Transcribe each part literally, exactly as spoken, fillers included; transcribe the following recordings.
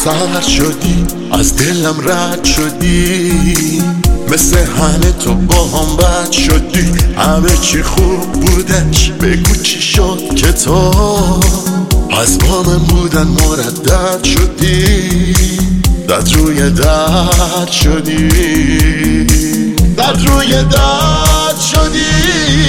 سرد شدی، از دلم رد شدی، مثل همه تو با هم بد شدی. همه چی خوب بودش، بگو چی شد که تو از با من بودن مردد شدی. درد روی درد شدی، درد روی درد شدی.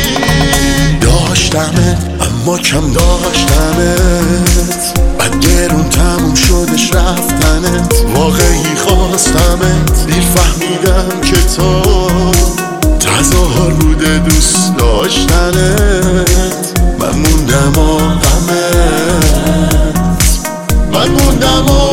داشتمت اما کم داشتمت، بعد گرون تموم شدش رفتنت. واقعی خواستمت، دیر فهمیدم که تو تظاهر بوده دوست داشتنت. من موندم و غمت، من موندم و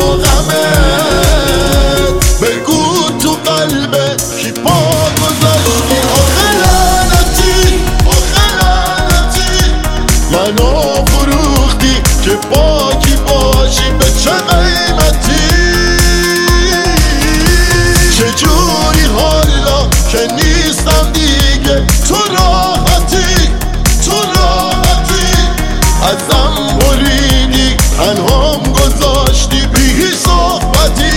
غمت. بگو تو قلبت کی پا گذاشتی؟ آخه لعنتی، آخه لعنتی، منو فروختی که با کی باشی به چه قیمتی. چجوری حالا که نیستم دیگه تو راحتی، تو راحتی. ازم بریدی، تنهام گذاشتی بی صحبتی.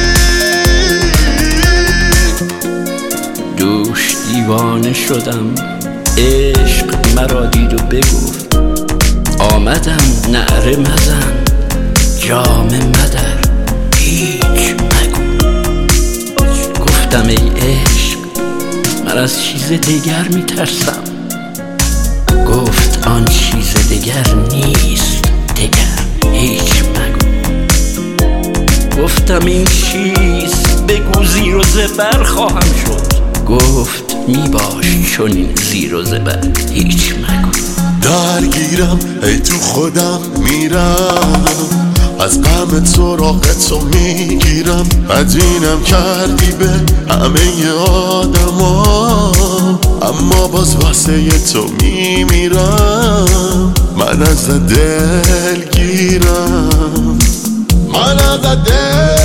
دوش دیوانه شدم، عشق مرا دید و بگفت. آمدم نعره مزن، جام مدر، هیچ مگو. گفتم ای عشق من از چیز دیگر میترسم. گفت آن چیز دیگر نیست دیگر، هیچ مگو. گفتم این چیز بگو زیر و زبر خواهم شد. گفت می باش چون این زیر و زبر، هیچ مگو. درگیرم ای تو خودم میرم، از غم سراغ تو میگیرم. بدینم کردی به همه آدم ها، اما باز واسه تو میمیرم. من از دل گیرم، من از دل